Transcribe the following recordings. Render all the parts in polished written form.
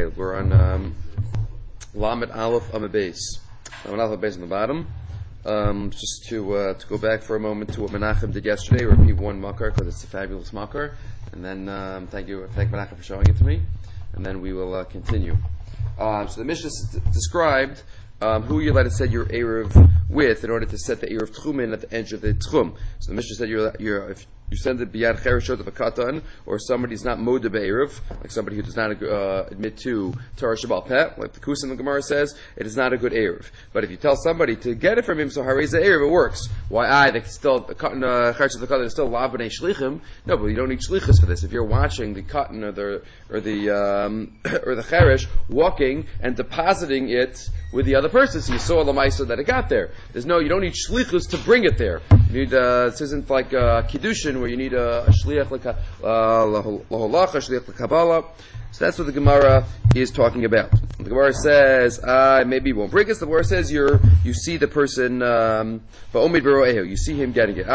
Okay, we're on Lamed Aleph Amud Beis. Lamed Aleph Amud Beis on the bottom. Just to go back for a moment to what Menachem did yesterday, repeat one makar because it's a fabulous makar, and then thank Menachem for showing it to me, and then we will continue. So the Mishnah described who you're allowed to set your Erev with in order to set the Erev Tchumen at the edge of the Tchum. So the Mishnah said if you send it biyad chereshot of a katan, or somebody's not moda be'erev, like somebody who does not admit to Torah Shabbal Peh, like the Kus in the Gemara says, it is not a good erev. But if you tell somebody to get it from him, so harei erev, it works. Why? They still the katan chereshot of the katan is still lav b'nei shlichim. No, but you don't need shlichus for this. If you're watching the katan or the cheresh walking and depositing it with the other person, so you saw the ma'aser that it got there. You don't need shlichus to bring it there. You need this isn't like kiddushin where you need a shliach laholacha, shliach l'kabbalah. So that's what the Gemara is talking about. The Gemara says, maybe you won't break it. The Gemara says you see the person, you see him getting it.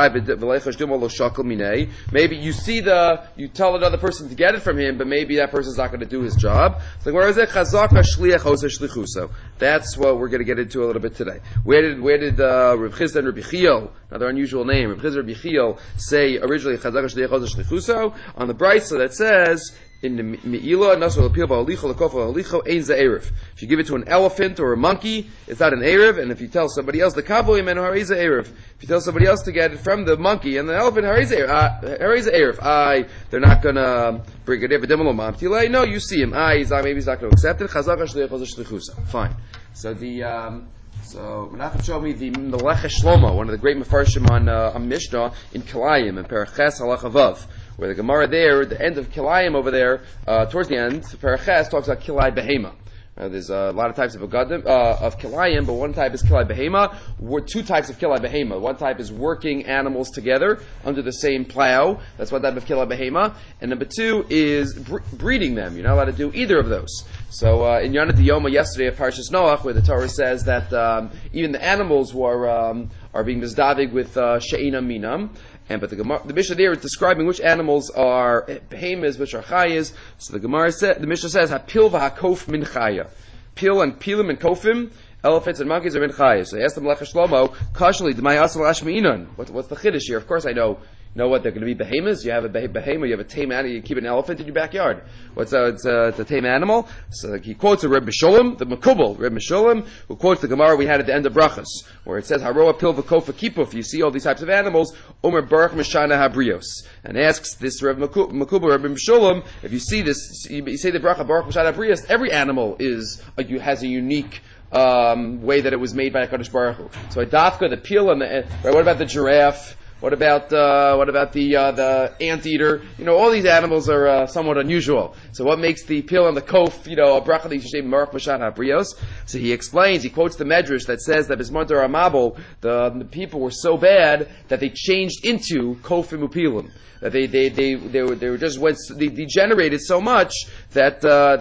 Maybe you tell another person to get it from him, but maybe that person's not going to do his job. So the Gemara says, that's what we're going to get into a little bit today. Where did Reb Chizda and Reb Yechiel, another unusual name, Reb Chizda and Reb Yechiel say originally chazaka shliach hosa shlichuso? On the brayso that says, in the Me'ilah, Nasu L'Pil Ba'alicho L'Kofa L'Alicho Ein Za'erev. If you give it to an elephant or a monkey, it's not an Erev, and if you tell somebody else, the Kavoy Men Harei Za'erev. If you tell somebody else to get it from the monkey and the elephant, Harei Za'erev. They're not gonna bring it in. No, you see him. Maybe he's not gonna accept it. Chazaka Shliach Hosa Shlichusa. Fine. So Menachem showed me the Melech Shlomo, one of the great Mefarshim on Mishnah in Kilayim, in Paraches Halacha Vav, where the Gemara there, at the end of Kilayim over there, towards the end, Paraches talks about Kilai Behema. There's a lot of types of Kilayim, but one type is Kilai Behema. Two types of Kilai Behema. One type is working animals together under the same plow. That's one type of Kilai Behema. And number two is breeding them. You're not allowed to do either of those. So in Yana Diyoma yesterday at Parshas Noach, where the Torah says that even the animals are being mizdavig with she'ina minam. But the Mishnah there is describing which animals are behemoths, which are chayas. So the Mishnah says, "Hapil v'hakof min chaya." Pil and pilim and kofim, elephants and monkeys are min chayas. So they asked the Melech Shlomo, "Kashli d'may asal ashmi'inan." What's the chiddush here? Of course, I know. You know what? They're going to be behemoths. You have a behemoth. You have a tame animal. You keep an elephant in your backyard. It's a tame animal. So he quotes a Reb Meshulam, the Makubal Reb Meshulam, who quotes the Gemara we had at the end of Brachas, where it says Haroa Pil v'Kofa Kipuf. You see all these types of animals. Omer Baruch Meshana Habrios, and asks this Reb Makubal Reb Meshulam, if you see this, you say the bracha Baruch Meshana Habrios. Every animal has a unique way that it was made by HaKadosh Baruch Hu. So a dafka, the pil, and what about the giraffe? What about the anteater? All these animals are somewhat unusual. So what makes the pil and the kof, a bracha that you should say Marach Mashat HaBrios? So he quotes the Medrash that says that Bismar Amabel, the people were so bad that they changed into kofim upilim. That they degenerated so much that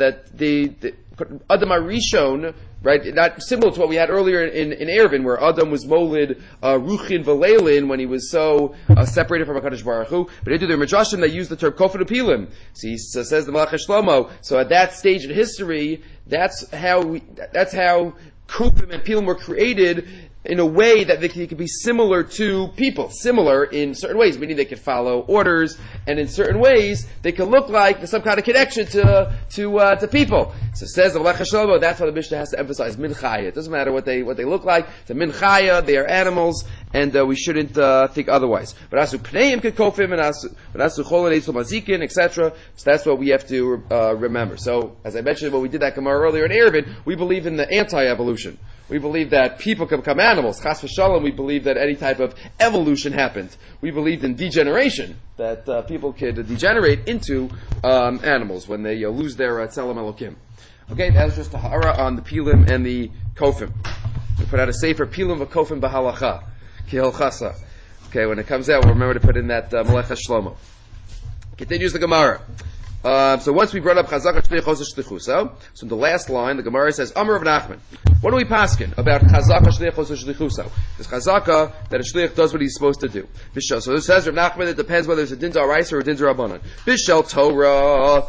Adam HaRishon, right? Not similar to what we had earlier in Eruvin, where Adam was molid ruchin v'leilin when he was so separated from HaKadosh Baruch Hu. But into their Midrashim, they use the term kofet upilim. So he says the Melech Shlomo. So at that stage in history, that's how kofim and pilim were created in a way that they could be similar to people, similar in certain ways, meaning they could follow orders, and in certain ways they could look like there's some kind of connection to people. So says the Melech Shlomo, that's what the Mishnah has to emphasize, min chaya. It doesn't matter what they look like. It's a min chaya, they are animals, and we shouldn't think otherwise. But asu pneim kekofim, and asu cholon etzol mazikin, etc. So that's what we have to remember. So as I mentioned when we did that Gemara earlier in Eruvin, we believe in the anti-evolution. We believe that people can become animals. Chas v'shalom, we believe that any type of evolution happened. We believed in degeneration, that people could degenerate into animals when they lose their tzelem elokim. Okay, that was just a hara on the pilim and the kofim. We put out a sefer pilim v'kofim b'halacha, kihilchasa. Okay, when it comes out, we'll remember to put in that Melech Shlomo. Continues the Gemara. So once we brought up Chazaka Shliach Hosa Shlichuso, so in the last line, the Gemara says, Amar of Nachman. What are we paskin about Chazaka Shliach Hosa Shlichuso? This Chazaka, that a Shliach does what he's supposed to do. Bishel. So it says Rav Nachman, it depends whether it's a Din D'Oraisa or a Din D'Rabbanan. Bishel Torah.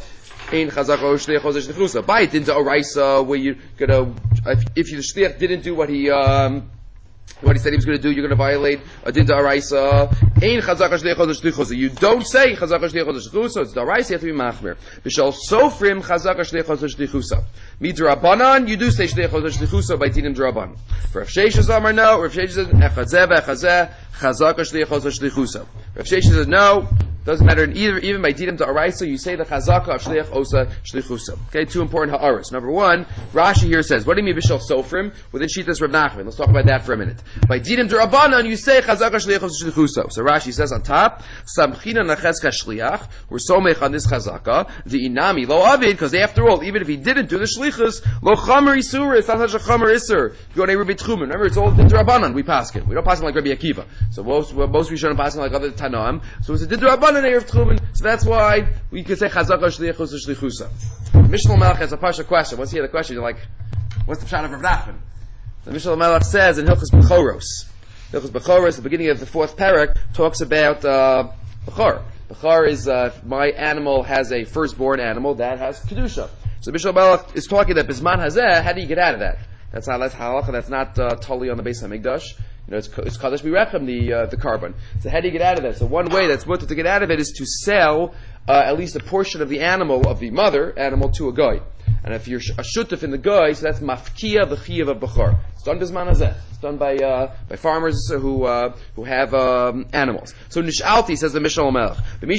Ein chazaka or shliach chodesh shlichusa. By it into oraisa, where you're gonna, if the shliach didn't do what he said he was going to do, you're going to violate a din da'araisa. Ein chazaka shliach chodesh shlichusa. You don't say chazaka shliach chodesh shlichusa. It's da'araisa. You have to be machmir. B'shal sofrim chazaka shliach chodesh shlichusa. Midrabanan, you do say shliach chodesh shlichusa by dinim draban. For Rav Sheshes says no. Rav Sheshes says echazeh ve'echazeh chazaka shliach chodesh shlichusa. Rav Sheshes says no. Doesn't matter even by dinim da'araisa, you say the chazaka of shliach osa shlichusa. Okay, two important ha'aras. Number one, Rashi here says, what do you mean b'shal sofrim? Within Shitas Rav Nachman. Let's talk about that for a minute. By dinim derabanan, you say chazaka shliach osa shlichusa. So Rashi says on top, samchina nacheska shliach, we're somech on this chazaka, the inami lo avid, because after all, even if he didn't do the shlichus, lo chamer isur, it's not such a chamer isur. You go to Rabbi Tchumen. Remember, it's all din derabanan. We paskin. We don't paskin like Rabbi Akiva. So most we shouldn't paskin like other Tanaim. So it's a din derabanan erev Tchumen. So that's why we could say chazaka shliach osa shlichusa. Mishnah Melech has a pasha question. Once you hear the question, you're like, what's the pshat of Rav Nachman? The Mishnah Melech says in Hilchos Bechoros. Hilchos Bechoros, the beginning of the fourth parak, talks about Bechor. Bechor is my animal has a firstborn animal that has kedusha. So Mishnah Melech is talking that Bisman Hazeh, how do you get out of that? That's halacha. That's not totally on the base of Hamikdash. You know, it's Kadosh Birechem, the carbon. So how do you get out of that? So one way that's mutter to get out of it is to sell at least a portion of the animal, of the mother animal, to a guy. And if you're a shutuf in the guy, so that's mafkia the chiyav of bechor. It's done bisman hazeh. It's done by farmers who have animals. So nishalti, says the Mishnah Melech. He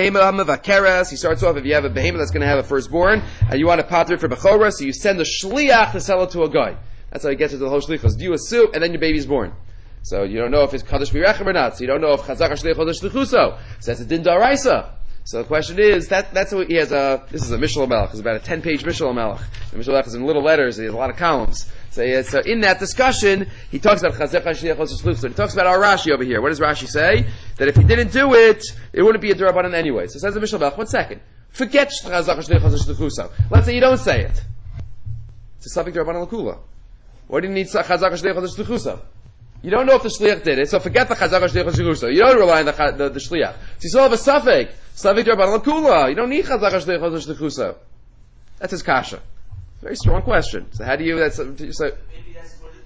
starts off, if you have a behemoth that's going to have a firstborn and you want to pater it for bechorah, so you send a shliach to sell it to a guy. That's how you get to the whole shlichus. Do a soup and then your baby's born. So you don't know if it's kadosh birechem or not. So you don't know if chazaka shliach chodesh shlichuso. So that's a din da'araisa. So the question is, that's what he has this is a Mishnah Melech. It's about a 10-page Mishnah Melech. The Mishnah Melech is in little letters, he has a lot of columns. So in that discussion, he talks about chazaka shliach chodesh shlichuso. He talks about our Rashi over here. What does Rashi say? That if he didn't do it, it wouldn't be a derabanan anyway. So says the Mishnah Melech, 1 second. Forget chazaka shliach chodesh shlichuso. Let's say you don't say it. It's a suffix derabanan l'kula. Why do you need chazaka shliach chodesh shlichuso? You don't know if the shliach did it, so forget the chazaka shliach shlichusa. You don't rely on the shliach. So you still have a suffix derabanan l'kula. You don't need chazaka shliach shlichusa. That's his kasha. Very strong question. So how do you? So maybe that's what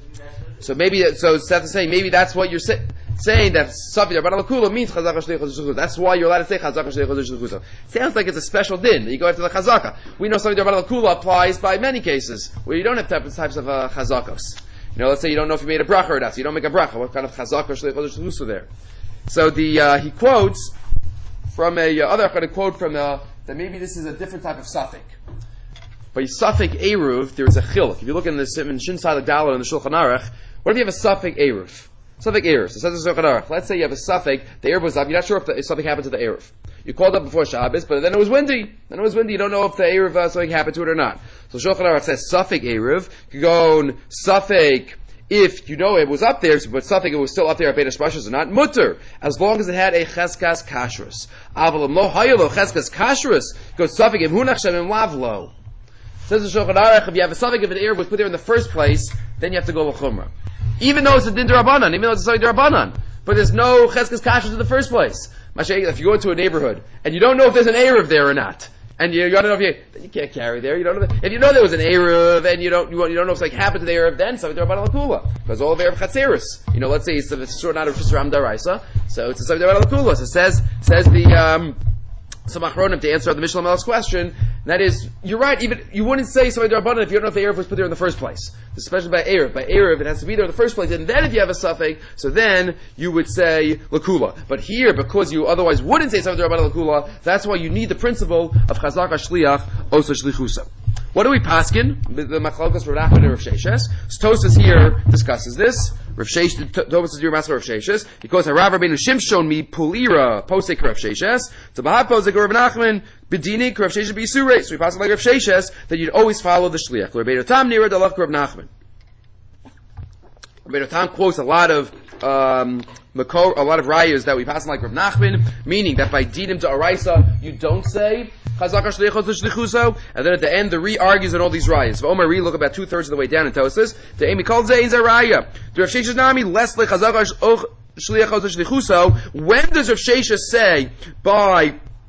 Seth is saying. Maybe that's what you're saying. That suffix derabanan l'kula means chazaka shliach shlichusa. That's why you're allowed to say chazaka shliach shlichusa. Sounds like it's a special din. You go after the chazaka. We know suffix derabanan l'kula applies by many cases where you don't have types of chazakos. You know, let's say you don't know if you made a bracha or not, so you don't make a bracha. What kind of chazaka or shliach chodesh shlichusa there? So he quotes from other kind of quote from that maybe this is a different type of suffix. By suffix eruv, there is a chiluk. If you look in the Shin Sadak Dalet in the Shulchan Aruch, what if you have a suffix eruv? Suffix eruv. So it says in the Shulchan Aruch. Let's say you have a suffix, the eruv was up. You're not sure if something happened to the eruv. You called up before Shabbos, but then it was windy. You don't know if the eruv something happened to it or not. So Shulchan Aruch says suffix eruv. You go on suffix if you know it was up there, but suffix it was still up there at Beit Hashpashas or not, mutter, as long as it had a cheskas kashrus. Avalim lo hayelo cheskas kashrus, goes suffix im hunach shem im lavlo. Says the Shulchan Aruch, if you have a suffix if an eruv was put there in the first place, then you have to go l'chumrah. Even though it's a din derabanan, even though it's a suffix derabanan, but there's no cheskas kashrus in the first place. If you go into a neighborhood and you don't know if there's an eruv there or not, and you don't know if you can't carry there. You don't know if you know there was an eruv and you don't know if something happened to the eruv, then something derabanan l'kula because all of eruv chatzeris. You know, let's say it's sort not a Ram Daraisa, so it's a something derabanan l'kula. So says the some achronim to answer the Mishnah Melech's question. And that is, you're right. Even you wouldn't say something derabanan if you don't know if the eruv was put there in the first place. Especially by eruv. By eruv, it has to be there in the first place. And then if you have a suffix, so then you would say l'kula. But here, because you otherwise wouldn't say something derabanan l'kula, that's why you need the principle of chazaka shliach osa shlichusa. What do we paskin? The machlokes Rav Nachman and Rav Sheshes. So Tosfos here discusses this. Rav Sheshes, Tosfos is your master Rav Sheshes. He goes, "Harav Rabbeinu Shimshon mi pulira posek Rav Sheshes to bahad posek Rav Nachman b'dinik Rav Sheshes b'yisurei." So we pass like Rav Sheshes that you'd always follow the shliach. Rabbeinu Tam nira dalach Rav Nachman. Rabbeinu Tam quotes a lot of rayos that we pass like Rav Nachman, meaning that by dinim to araisa you don't say chazaka shliach chodesh shlichuso, and then at the end the Ri argues on all these rayas. So Omar Ri look about 2/3 of the way down in Tosfos. The Amy called Zay is a raya. The Rav Sheshes nami less like chazaka shliach chodesh shlichuso. When does Rav Sheshes say by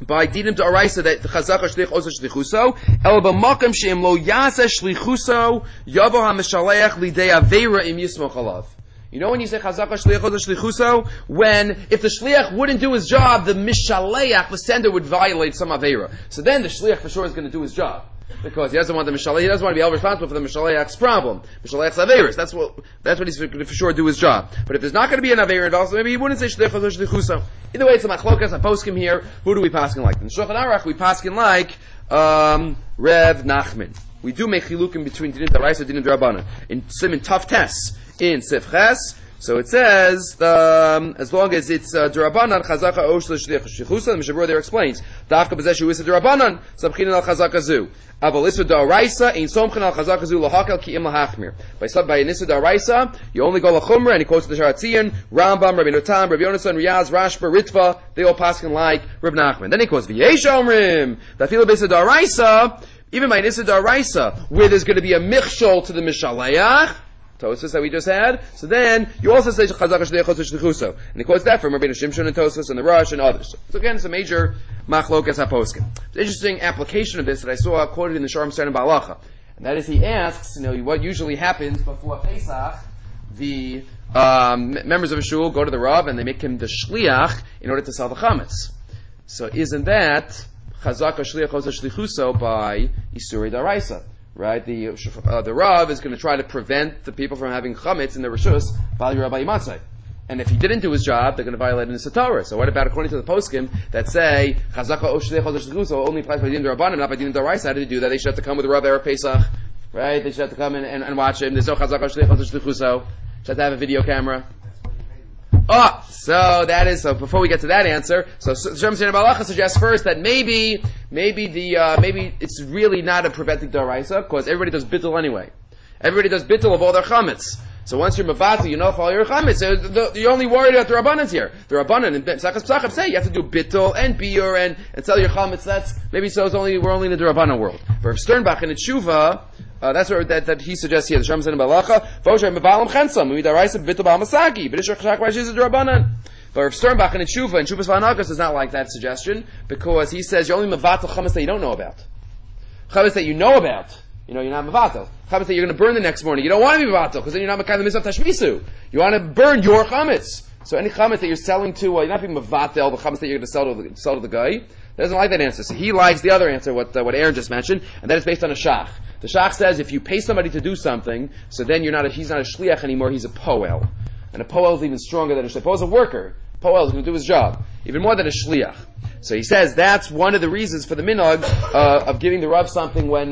by dinim to araisa that chazaka shlich osa shlichuso el b'makom she'im lo yasa shlichuso yavo ha'mishaleach lidei aveira im yismoch alav. You know when you say chazaka shliach osa shlichuso, when if the shliach wouldn't do his job, the mishaleach, the sender, would violate some aveira. So then the shliach for sure is going to do his job. Because he doesn't want the Mishaleach, he doesn't want to be held responsible for the Mishaleach's problem. Mishaleach's Averis. That's what he's going to for sure do his job. But if there's not going to be an Aveir involved, so maybe he wouldn't say Shliach or Shlichuso. Either way, it's a machlokas, a poskim here. Who do we paskin like? In Shulchan Aruch, we paskin like, Rev Nachman. We do make chilukim between Dinim D'Oraisa and Dinim D'Rabbanan. In Siman Taf Tes, in Sif Ches, so it says, as long as it's D'Rabbanan, Chazaka Osh L'Shliach Shlichusa, the Mishabur there explains, Dafka B'zeshu Isa D'Rabbanan, Sabchinan Al Chazaka Zu. Aval Issa D'Oraisa, Ein Somchan Al Chazaka Zu L'Hakel Ki Im L'Hachmir. By an Issa D'Oraisa, you only go L'Chumra, and he quotes the Sharatzion, Rambam, Rabbi Notam, Rabbi Yonasan, Riyaz, Rashba, Ritva, they all paskin like Reb Nachman. Then he quotes V'yesh Omrim, Dafila B'Issa D'Oraisa, even by an Issa D'Oraisa, where there's going to be a michshol to the Mishaleach, Tosfos that we just had. So then you also say Chazaka Shliach Osa Shlichuso, and he quotes that from Rabbeinu Shimshon and Tosfos and the Rush and others. So again, it's a major machlokas haposkim. It's an interesting application of this that I saw quoted in the Sharm Stern Balacha, and that is he asks, what usually happens before Pesach. The members of a shul go to the Rav and they make him the shliach in order to sell the chametz. So isn't that Chazaka Shliach Osa Shlichuso by Isuri Daraisa? Right, the Rav is going to try to prevent the people from having chametz in the rishus by Rabbi Yimatzai. And if he didn't do his job, they're going to violate in the Torah. So what about according to the poskim that say Chazaka Oshleich Oshlechuso only applies by Din Rabbanim, not by Din Daraisa? How do they do that? They should have to come with the Rav Erev Pesach, right? They should have to come and watch him. There's no Chazaka Oshleich Oshlechuso. Should have to have a video camera. So before we get to that answer, so Shem Sina Balacha suggests first that maybe it's really not a preventing daraisa, because everybody does bittul anyway. Everybody does bittul of all their chametz. So once you're mavati, you know if all your chametz, you're only worried about the rabbanan here. The rabbanan in Pesachas Pesachim say you have to do bittul and biur and sell your chametz. That's maybe so. We're only in the rabbanan world. For Sternbach and Tshuva, that's what that he suggests here. The Shem Sina Balacha, Fosher Mevalim Chensam, Midaraisa bittul b'Hamasagi, B'Dishach Shakwash is a rabbanan. But if Sternbach and Tshuva Vanagas is not like that suggestion, because he says you're only mevatel chametz that you don't know about. Chametz that you know about, you're not mevatel. Chametz that you're going to burn the next morning, you don't want to be mevatel, because then you're not mekayim mitzvah tashmisu. You want to burn your chametz. So any chametz that you're selling to, you're not being mevatel, the chametz that you're going to sell to the guy. Doesn't like that answer. So he likes the other answer, what Aaron just mentioned, and that is based on a shach. The shach says if you pay somebody to do something, so then he's not a shliach anymore, he's a poel. And a poel is even stronger than a shliach. Poel is a worker. Poel is going to do his job, even more than a shliach. So he says that's one of the reasons for the minhag of giving the Rav something when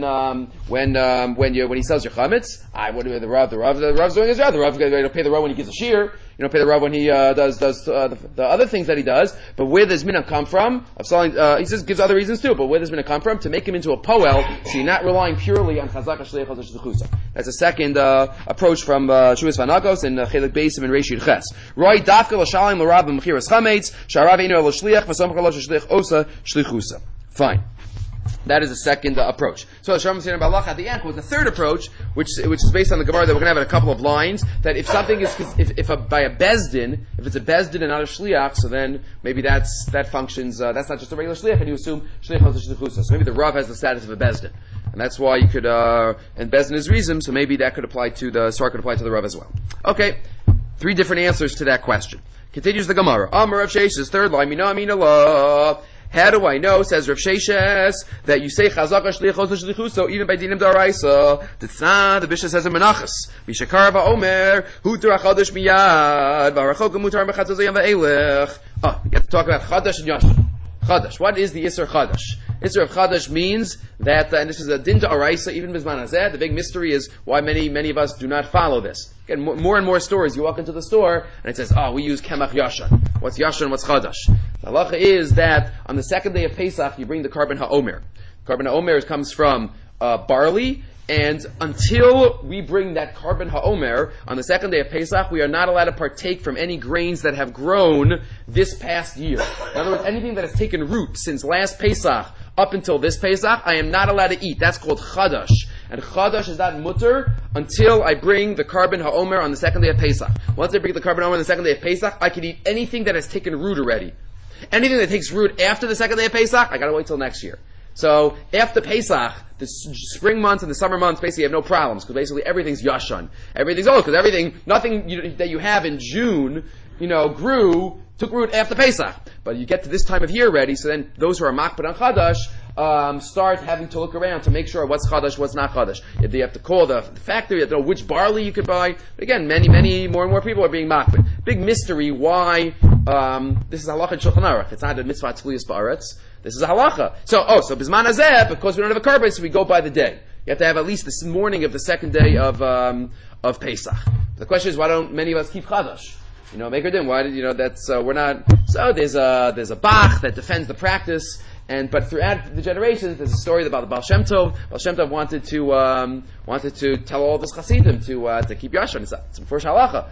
he sells your chametz. What do the Rav's doing his job. The Rav going to pay the Rav when he gives a shear. You don't pay the Rav when he does the other things that he does. But where does minhag come from? Of selling, he says gives other reasons too. But where does minhag come from? To make him into a poel, so you're not relying purely on chazaka shliach chazak. That's a second approach from Shuvas Vanagos and Chelik Beisim and Reish Ches. Roy dafka l'shalim l'Rav b'mechiras chametz sharav einu l'shliach v'samcha l'shliach osa shlichusa. Fine. That is the second approach. So Shalom Sina Balach at the end was the third approach, which is based on the Gemara that we're going to have in a couple of lines. That if something is by a bezdin, if it's a bezdin and not a shliach, so then maybe that functions. That's not just a regular shliach, and you assume shliach has a shlichusa. So maybe the Rav has the status of a bezdin, and that's why you could and bezdin is reason. So maybe that could apply to the Sar could apply to the Rav as well. Okay, 3 different answers to that question. Continues the Gemara. Amar Rav Sheshes, third line. Mina mina la. How do I know, says Rav Sheshes, that you say Chazaka Shlichos Shlichuso even by Dinim Daraisa? The Bishop says in Menachos, Mishakar va'omer Hutar Chadash miyad v'arachok mutar mechatzazayim va'elech. You have to talk about Chadash and Yashin. Chadash. What is the Isser Chadash? Isser of Chadash means that, and this is a Din Daraisa, even Bizman Hazeh. The big mystery is why many of us do not follow this. Again, more and more stores, you walk into the store, and it says, we use Kemach Yashan. What's Yashan, what's Chadash? The halacha is that on the second day of Pesach, you bring the Karban HaOmer. Karban HaOmer comes from barley, and until we bring that Karban HaOmer, on the second day of Pesach, we are not allowed to partake from any grains that have grown this past year. In other words, anything that has taken root since last Pesach up until this Pesach, I am not allowed to eat. That's called Chadash. And Chadash is not mutter until I bring the Karban HaOmer on the second day of Pesach. Once I bring the Karban HaOmer on the second day of Pesach, I can eat anything that has taken root already. Anything that takes root after the second day of Pesach, I gotta wait till next year. So after Pesach, the spring months and the summer months basically have no problems because basically everything's yashan, everything's old because nothing that you have in June, took root after Pesach. But you get to this time of year already, so then those who are makbid on Chadash start having to look around to make sure what's Chadash, what's not Chadash. If they have to call the factory, you have to know which barley you could buy. But again, many more and more people are being makbid. Big mystery why this is halacha in Shulchan Aruch. It's not a mitzvah tzliyas ba'aretz. This is a halacha. So bisman hazeh, because we don't have a korban, so we go by the day. You have to have at least this morning of the second day of Pesach. The question is, why don't many of us keep Chadash? Maker din. Why did that's we're not? So there's a Bach that defends the practice, but throughout the generations, there's a story about the Baal Shem Tov. Baal Shem Tov wanted to tell all this Hasidim to keep Yashan. It's a first halacha.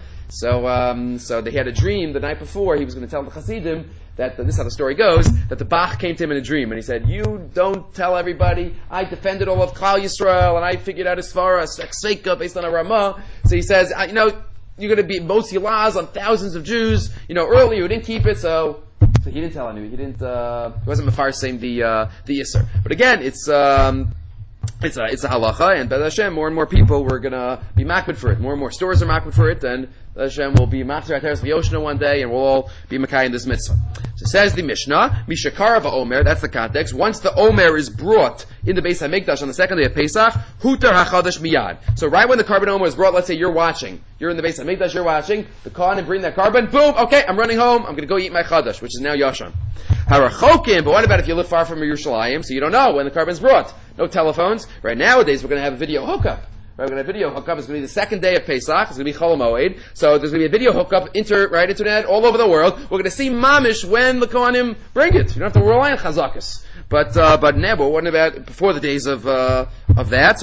So they had a dream the night before. He was going to tell the Hasidim that this is how the story goes. That the Bach came to him in a dream, and he said, "You don't tell everybody. I defended all of Klal Yisrael, and I figured out a svara, a seika based on a Ramah." So he says, you're going to be motzi laws on thousands of Jews. Earlier you didn't keep it, so he didn't tell anyone. He wasn't mafar saying the yisr. But again, it's a halacha, and B'ez Hashem, more and more people were going to be makbid for it. More and more stores are makbid for it, and B'ez Hashem will be makbid Teres V'Yoshna one day, and we'll all be makai in this mitzvah. So says the Mishnah, Mishakara v'Omer, that's the context. Once the Omer is brought in the Beis HaMikdash on the second day of Pesach, Hutar HaChadash Miyad. So right when the carbon Omer is brought, let's say you're watching, you're in the Beis HaMikdash, you're watching, the Kohanim bring that carbon, boom, okay, I'm running home, I'm going to go eat my Chadash, which is now Yashan. Harachokim, but what about if you live far from Yerushalayim, so you don't know when the carbon is brought? No telephones. Right nowadays, we're going to have a video hookup. We're going to have a video hookup. It's going to be the second day of Pesach. It's going to be Chol Moed. So there's going to be a video hookup, internet, all over the world. We're going to see mamish when the Kohanim bring it. You don't have to rely on chazakas. But what about before the days of that? So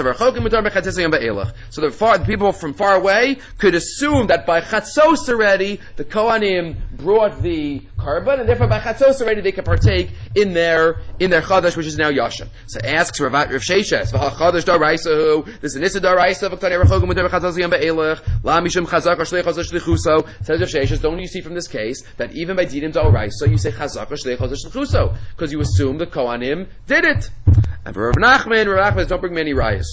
the people from far away could assume that by Chatzos already the Kohanim brought the carbon, and therefore by Chatzos already they could partake in their Chadash, which is now Yashan. So asks Rav Sheshes, Chadash Daraisa, this is Nisa Daraisa, V'ktani Rachogim U'der Chatzos Yom Be'elech, La Mishum Chazak Shlech Shlichuso. Says Rav Sheshes, don't you see from this case that even by Dinim Daraisa you say Chazak Shlech Shlichuso because you assume the Kohanim did it. And for Rav Nachman don't bring many rayas.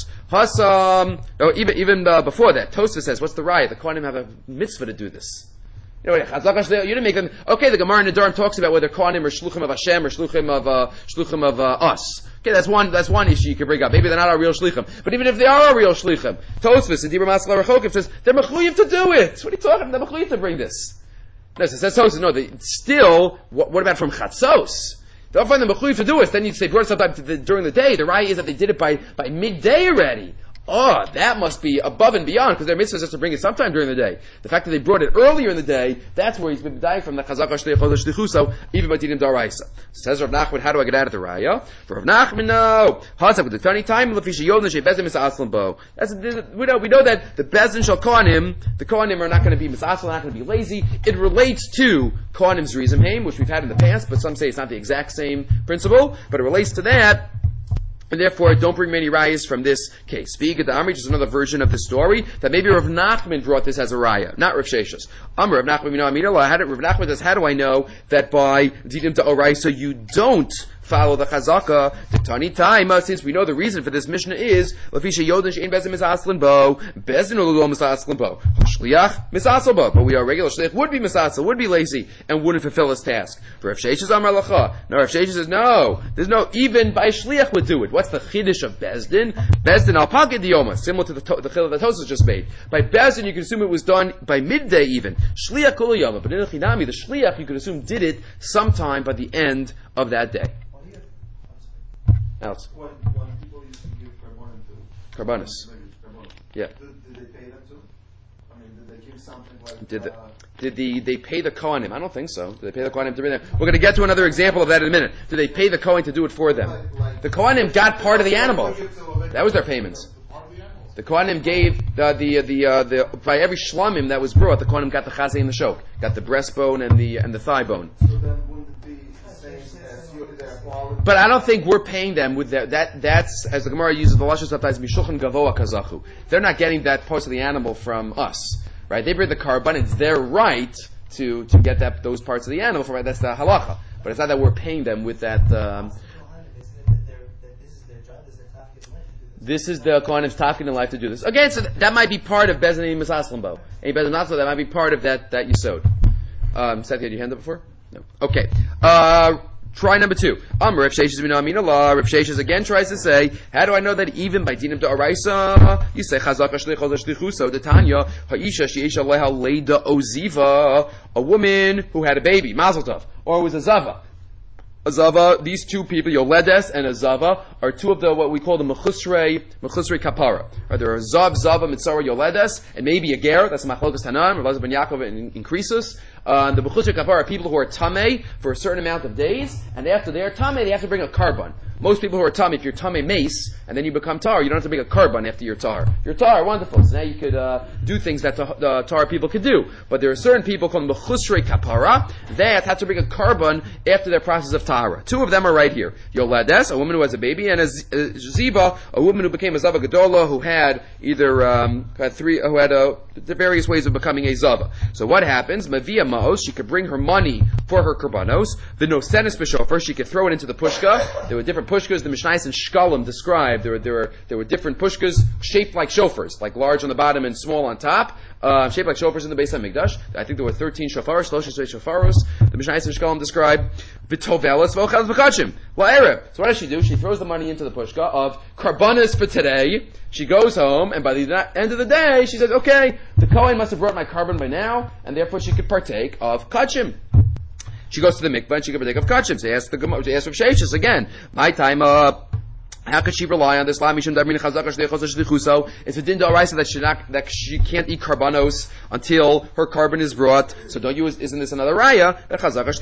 Even before that, Tosfos says, what's the raya? The Kohanim have a mitzvah to do this. You didn't make them. Okay, the Gemara in Nedarim talks about whether Kohanim are shluchim of Hashem or shluchim of us. Okay, that's one issue you can bring up. Maybe they're not our real shluchim, but even if they are our real shluchim, Tosfos in Dibur Maskal Rechokim says they're mechuyev to do it. What are you talking about? They're mechuyev to bring this. No, so says Tosfos. No, still. What about from Chatzos? They'll find the mechuyev to do it. Then you say brought it sometime during the day. The raya is that they did it by midday already. Oh, that must be above and beyond, because their mitzvah is just to bring it sometime during the day. The fact that they brought it earlier in the day, that's where he's been dying from the chazaka shlei chodesh shlichuso, even by dinim daraisa. Says Rav Nachman, how do I get out of the raya? For Rav Nachman, no. Hatzak with the tiny time, lefisha yodin shei bezin misaslan bo. We know that the bezin shall kohanim, the kohanim are not going to be misaslan, not going to be lazy. It relates to kohanim's rizim haim, which we've had in the past, but some say it's not the exact same principle, but it relates to that. And therefore, don't bring many rayas from this case. V'igad Amri, which is another version of the story, that maybe Rav Nachman brought this as a raya, not Rav Sheshes. Rav Nachman, Rav Nachman says, how do I know that by Dinim to Oraisa you don't follow the chazaka, the tani time, since we know the reason for this Mishnah is, Lafisha Yodesh ein bezin misaslan bo, bezin ulu misaslan bo, shliach misasal bo, but we are regular shliach, would be misasal, would be lazy, and wouldn't fulfill his task. For Rav Sheshes Amar Lacha, no, Rav Sheshes says, no, there's no, even by shliach would do it. What's the chiddush of bezdin? Bezdin al pagid diyoma, similar to the chillah that Tosfos just made. By bezdin you can assume it was done by midday even. Shliach kol yoma, but in the chinami, the shliach you can assume did it sometime by the end of that day. Alex. When people used to give karbonim to Karbonis. Yeah. Did they pay them too? I mean, did they give something like... Did they pay the Kohanim? I don't think so. Did they pay the Kohanim to bring them? We're going to get to another example of that in a minute. Did they pay the Kohen to do it for them? The Kohanim got part of the animal. That was their payments. The Kohanim gave the by every shlamim that was brought, the Kohanim got the chazay and the shok, got the breastbone and the thigh bone. So then wouldn't it be the same as their quality? But I don't think we're paying them with that's, as the Gemara uses the lashon sometimes, mishulchan gavoa kazachu. They're not getting that part of the animal from us, right? They bring the carbon, it's their right to get those parts of the animal from, that's the halacha. But it's not that we're paying them with that. This is the Kohanim's tafkid in life to do this. Again, so that might be part of Bezdin Misaslambo. Any Bezdin not so that might be part of that Yisod. Seth, you had your hand up before? No. Okay. Try number 2. Rav Sheshes min Amin Allah. Rav Sheshes again tries to say, how do I know that even by dinim d'oraisa, you say chazaka shlichos shlichuso detanya ha'isha she'isha leha leida oziva, a woman who had a baby, mazel tov, or it was a zava. A zava, these two people, Yoledes and a zava, are two of the, what we call the mechusrei kapara. There are zav, zava, mitzara, Yoledes, and maybe a ger, that's machlokas Tanan, Rav ben Yaakov in Krisus. The mechusrei kapara are people who are tamei for a certain amount of days, and after they're tamei, they have to bring a carbon. Most people who are tamei, if you're tamei mace, and then you become tar, you don't have to bring a carbon after you're tar. You're tar, wonderful. So now you could do things that the tar people could do. But there are certain people called mechusrei kapara that have to bring a carbon after their process of tahara. Two of them are right here. Yoledes, a woman who has a baby, and a ziba, a woman who became a zava gedola, who had either the various ways of becoming a zava. So what happens? Mavia maos, she could bring her money for her karbanos. The nosenis b'shofar, she could throw it into the pushka. There were different pushkas. The Mishnayos and Shkalim described there were different pushkas shaped like shofars, like large on the bottom and small on top, shaped like shofars in the Beis HaMikdash. I think there were 13 shofaros, 13 shofaros. The Mishnayos and Shkalim described v'tovelas v'ochel v'kachim la'erev. So what does she do? She throws the money into the pushka of karbanos for today. She goes home, and by the end of the day, she says, "Okay, the Kohen must have brought my carbon by now, and therefore she could partake of kachim." She goes to the mikvah and she can partake of kachim. So she asks Rav Sheshes again. My time, how could she rely on this? It's a din d'oraisa that she can't eat karbanos until her carbon is brought. So isn't this another raya? From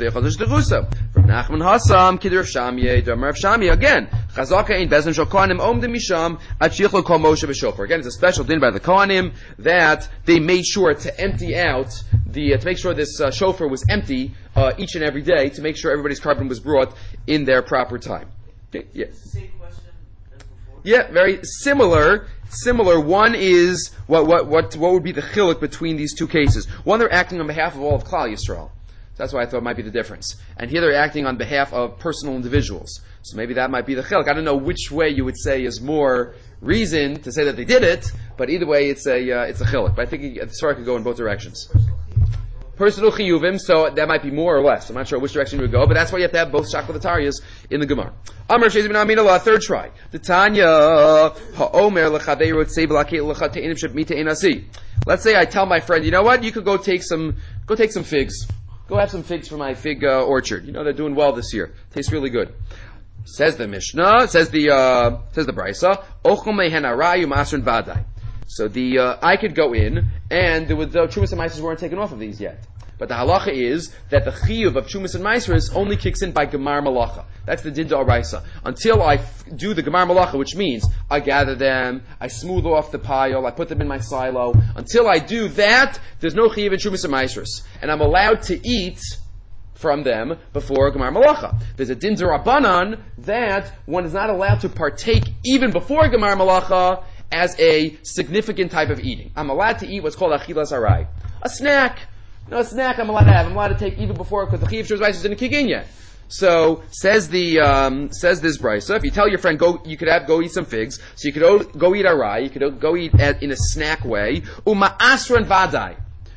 Nachman Hassam, Kid Rav Shamye, Rav Shamye again. Chazaka in bezin shel kohanim omdim misham at shichlo kol Moshe b'shofar. Again, it's a special din by the kohanim that they made sure to empty out to make sure this shofar was empty each and every day, to make sure everybody's carbon was brought in their proper time. Okay, yes. Same question as before? Yeah, very similar. One is what would be the chiluk between these two cases? One, they're acting on behalf of all of Klal Yisrael. That's why I thought it might be the difference. And here they're acting on behalf of personal individuals. So maybe that might be the chiluk. I don't know which way you would say is more reason to say that they did it, but either way it's a chiluk. But I think the story could go in both directions. Personal chiyuvim, so that might be more or less. I'm not sure which direction you would go, but that's why you have to have both shaklatarias in the Gemara. Amar Sheiz bin Aminallah, third try. The Tanya ha'omer l'chaveiro tzei v'lakei l'chate'inim sheb'mita enasi. Let's say I tell my friend, you know what? You could go take some figs. Go have some figs from my fig orchard. You know they're doing well this year. Tastes really good. Says the Mishnah. Says the Brisa. Ochel mehen arayu masrin vadai. So I could go in, and the Chumas and Maasros weren't taken off of these yet. But the halacha is that the chiyuv of Chumas and Maasros only kicks in by Gemar Malacha. That's the din d'oraisa. Until I do the Gemar Malacha, which means I gather them, I smooth off the pile, I put them in my silo. Until I do that, there's no chiyuv in Chumas and Maasros. And I'm allowed to eat from them before Gemar Malacha. There's a din d'Rabbanan that one is not allowed to partake even before Gemar Malacha as a significant type of eating. I'm allowed to eat what's called achilas arai. A snack. A snack I'm allowed to have. I'm allowed to take even before, because the chiyuv shur zayis didn't kick in yet. So, says this brisa, if you tell your friend, go eat some figs, so you could go eat arai, you could go eat in a snack way, uma'asran vadai.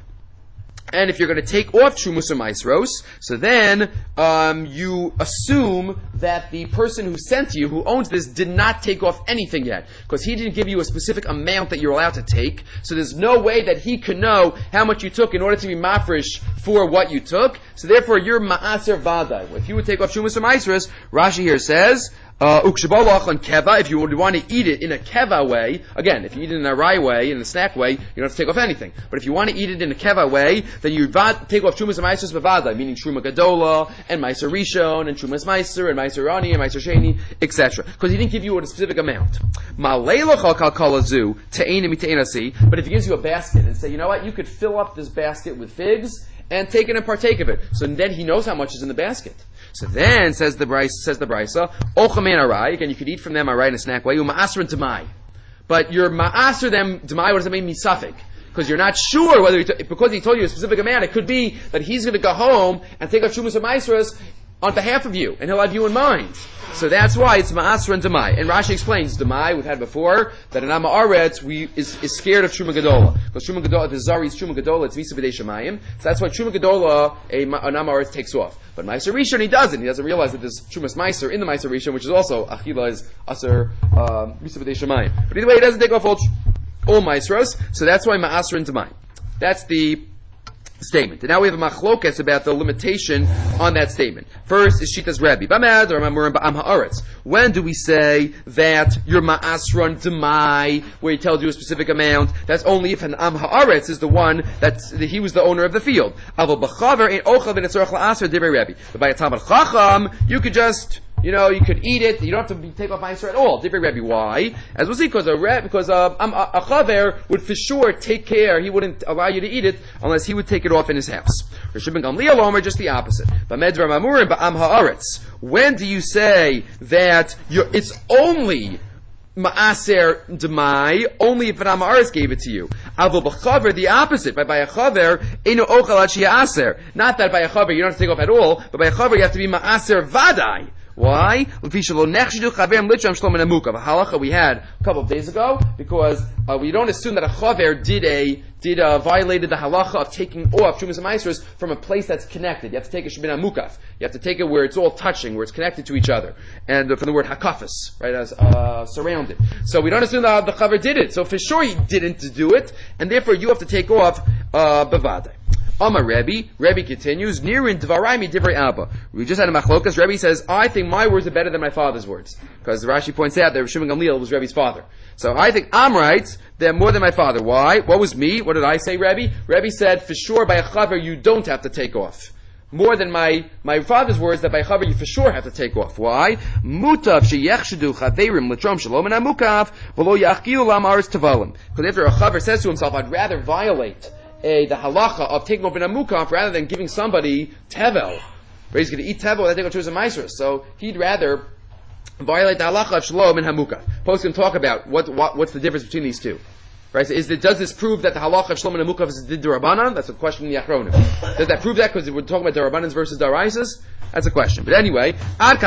And if you're going to take off Trumus or Maasros, so then you assume that the person who sent you, who owns this, did not take off anything yet, because he didn't give you a specific amount that you're allowed to take. So there's no way that he could know how much you took in order to be mafresh for what you took. So therefore, you're ma'aser vadai. If you would take off Trumus or Maasros, Rashi here says, if you would want to eat it in a keva way, again, if you eat it in a arai way, in a snack way, you don't have to take off anything. But if you want to eat it in a keva way, then you take off Trumas and Maasros b'vadai, meaning Truma Gadola, and Meiser Rishon, and Trumas Meiser, and Meiser Rani, and Meiser Sheni, etc. Because he didn't give you a specific amount. But if he gives you a basket and say, you know what, you could fill up this basket with figs, and take it and partake of it. So then he knows how much is in the basket. So then, says the Brisa, Ochamen arai, again, you could eat from them arai in a snack way, ma'asrin demai. But you're ma'asr them demai, what does that mean? Misafik. Because you're not sure whether, because he told you a specific amount, it could be that he's going to go home and take out Trumas or Maasros on behalf of you, and he'll have you in mind. So that's why it's Ma'asra and Demai. And Rashi explains, Demai, we've had before, that an Am Haaretz is scared of Truma Gedola. Because Truma Gedola, the Zari's Truma Gedola, it's Misa B'dei Shemayim. So that's why Truma Gedola, an Am Haaretz takes off. But Meiser Rishon, he doesn't. He doesn't realize that there's Trumas Meiser in the Meiser Rishon, which is also, Achila is Aser, Misa B'dei Shemayim. But either way, he doesn't take off all Meisros. So that's why Ma'asra and Demai. That's the statement. And now we have a machlokas about the limitation on that statement. First is Shitas Rabbi. Bamad or Mamurim Ba'am Haaretz. When do we say that your Ma'asron Demai, where he tells you a specific amount, that's only if an Am Haaretz is the one that he was the owner of the field. Aval B'chaver ain't Ochel v'netzorach la'aser Divrei Rabbi. But by a Talmud Chacham, you could just, you could eat it. You don't have to take off Meiser at all. Divrei Rabbi. Why? As we'll see, because a chaver would for sure take care. He wouldn't allow you to eat it unless he would take it off in his house. Rishon ben Gamliel Omer, just the opposite. B'medra mamurim ba'am haaretz. When do you say that it's only Ma'aser Demai, only if an Am Haaretz gave it to you? Avol b'chaver, the opposite. By a chaver, eino ochel ad she'aser. Not that by a chaver you don't have to take off at all, but by a chaver you have to be Ma'aser Vadai. Why? The halacha we had a couple of days ago, because we don't assume that a chaver violated the halacha of taking off Trumas and Meisros from a place that's connected. You have to take it Shebina Mukaf. You have to take it where it's all touching, where it's connected to each other. And from the word hakafas, right, as surrounded. So we don't assume that the chaver did it. So for sure he didn't do it, and therefore you have to take off bavadai. Amar Rebbe continues, Nirin Dvaraimi Divrei Abba. We just had a machlokas. Rebbe says, I think my words are better than my father's words. Because Rashi points out that Rishon ben Gamliel was Rebbe's father. So I think I'm right, they're more than my father. Why? What was me? What did I say, Rebbe? Rebbe said, for sure by a chaver you don't have to take off. More than my father's words, that by a chaver you for sure have to take off. Why? Mutav sheyechshedu chaverim l'trom shalom and amukav v'lo yachkiu lam aretz tavalim. Because after a chaver says to himself, I'd rather violate the halacha of taking off an amukaf rather than giving somebody tevel. Where he's going to eat tevel and take off to his maestros. So he'd rather violate the halacha of shalom and hamukaf. Post can talk about what's the difference between these two. Right? So does this prove that the halacha of shalom and hamukaf is the Durabanan? That's a question in the Achronim. Does that prove that? Because we're talking about Durabanans versus Daraises? That's a question. But anyway, the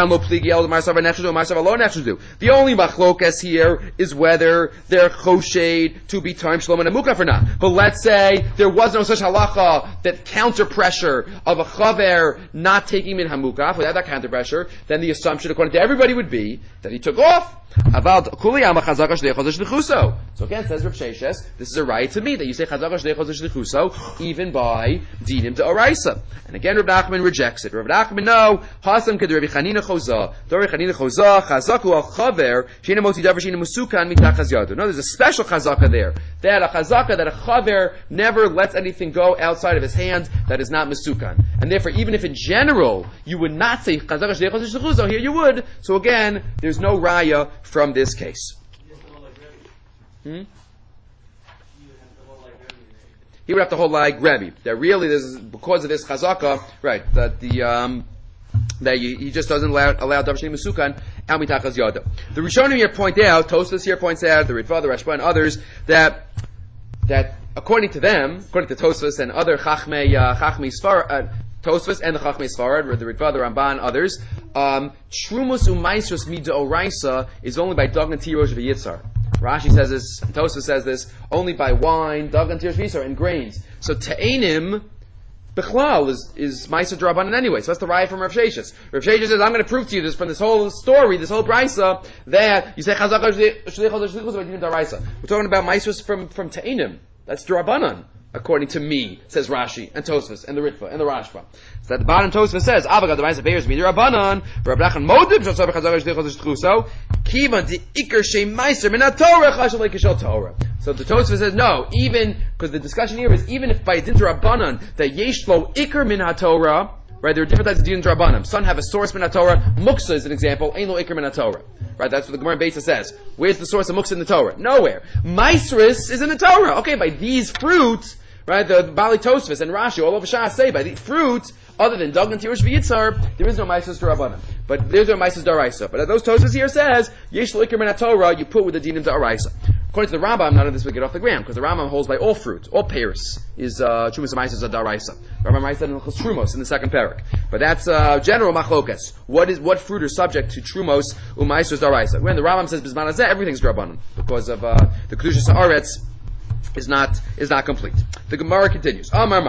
only machlokas here is whether they're choshed to be time shalom and hamukaf or not. But let's say there was no such halacha, that counter pressure of a chaver not taking min hamukaf, without that counter pressure, then the assumption according to everybody would be that he took off. So again, says Rav Sheshes, this is a right to me that you say chazaka shdei chodesh lichuso even by dinim de oraisa. And again, Rav Nachman rejects it. Rav Nachman, no, hasam ked Rabbi Chanina choza, Rabbi Chanina choza chazaku al chaver sheina moti davar sheina musukan mitachas yadu. No, there's a special chazaka there. That a chazaka that a chaver never lets anything go outside of his hand that is not musukan. And therefore, even if in general you would not say chazaka shdei chodesh lichuso, here you would. So again, there's no raya from this case. He would have to hold like Rebbe. That really, because of this chazaka, right? That he just doesn't allow davar sheni musukan al mitachas yado. The Rishonim here point out, Tosfos here points out, the Ritva, the Rashba, and others that according to them, according to Tosfos and other Chachmei Sfarad, Tosfos and the Chachmei Sfarad, the Ritva, the Ramban, others, Shrumus u'maisros midoraisa is only by Dag and Tirosh v'Yitzhar. Rashi says this, and Tosfos says this, only by wine, Dag and Tirosh v'Yitzhar, and grains. So Te'enim, Bechlal is Meiser D'Rabbanan anyway. So that's the riot from Rav Sheshes. Rav Sheshes says, I'm going to prove to you this from this whole story, this whole brisa, that you say Chazaka Shlei Chodesh Lichus by Din D'Oraisa. We're talking about Meisros from Te'enim. That's D'Rabbanan, according to me, says Rashi, and Tosfos, and the Ritva, and the Rashba. So at the bottom Tosfos says, Avagad the Meisros Be'ers Midi Rabbanan, Rav Nachman Modib, Shosar Chazaka Shlei Chodesh Lichuso, Kivan di Iker Shei Meiser Min HaTorah Chashal Lekishal Torah. So the Tosfos says, no, even, because the discussion here is, even if by Din Rabbanan, that Yeshlo Iker Min HaTorah, right, there are different types of Din Rabbanan. Some have a source Min HaTorah, Muksa is an example, Ein Lo Iker Min HaTorah. Right, that's what the Gemara in Beitza says. Where's the source of Muksa in the Torah? Nowhere. Meisris is in the Torah. Okay, by these fruits, right, the Bali Tosfos and Rashi, all over Shas say, by the fruits, other than Dag and Tirosh v'Yitzhar, there is no Meisros D'Rabbanan. But there's no Meisros D'Oraisa. But those Tosfos here says, Yesh Lo Iker Min HaTorah, you put with the Dinim D'Oraisa. According to the Rambam, none of this would get off the ground, because the Rambam holds by all fruit, all peiros, is Trumas U'Maisos a Daraisa. Rambam writes that in Trumos, in the second parak. But that's general machlokas. What fruit are subject to Trumos U'Maisos Daraisa? When the Rambam says Bisman Hazeh, everything's Drabanan, because of the Kedushas Haaretz is not complete. The Gemara continues. So what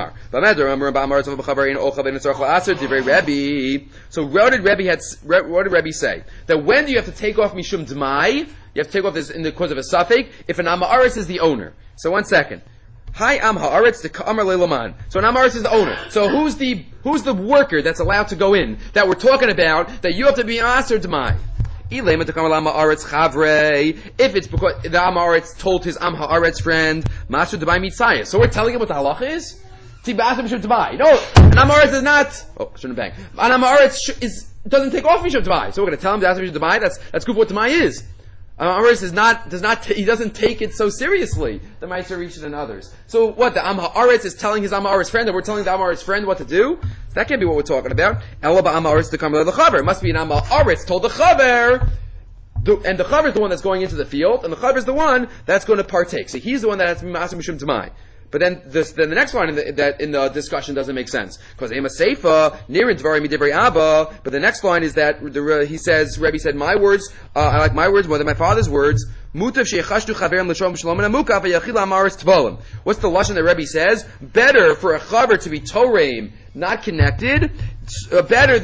did Rebbe say? That when do you have to take off Mishum D'mai? You have to take off this in the cause of a suffix if an Am Haaretz is the owner. So 1 second. Hi Am Haaretz the Ka'amar Leilaman. So an Am Haaretz is the owner. So who's the worker that's allowed to go in that we're talking about that you have to be Aser D'mai? If it's because the Am Haaretz told his Am Haaretz friend, Master D'mai Mitzayah. So we're telling him what the halacha is? No, an Am Haaretz is not. Oh, shouldn't bang. An Am Haaretz doesn't take off Mishum D'mai. So we're going to tell him that's Mishum D'mai. That's good for what D'mai is. Am Haaretz he doesn't take it so seriously. The Meiser Rishon and others. So what? The Am Haaretz is telling his Am Haaretz friend that we're telling the Am Haaretz friend what to do? So that can't be what we're talking about. Ela ba Am Haaretz to come to the Chaver. It must be an Am Haaretz told the Chaver. And the Chaver is the one that's going into the field, and the Chaver is the one that's going to partake. So he's the one that has to be Maser Mishum D'mai. But then the next line in the discussion doesn't make sense because Ema Seifa Nirin Dvarim Midivrei Abba. But the next line is that he says Rebbe said my words. I like my words more than my father's words. Mutav sheichashtu chaverim l'shalom shalom and amukaf v'yachil amaris tvolim. What's the lashon that Rebbe says? Better for a chaver to be toreim, not connected. Better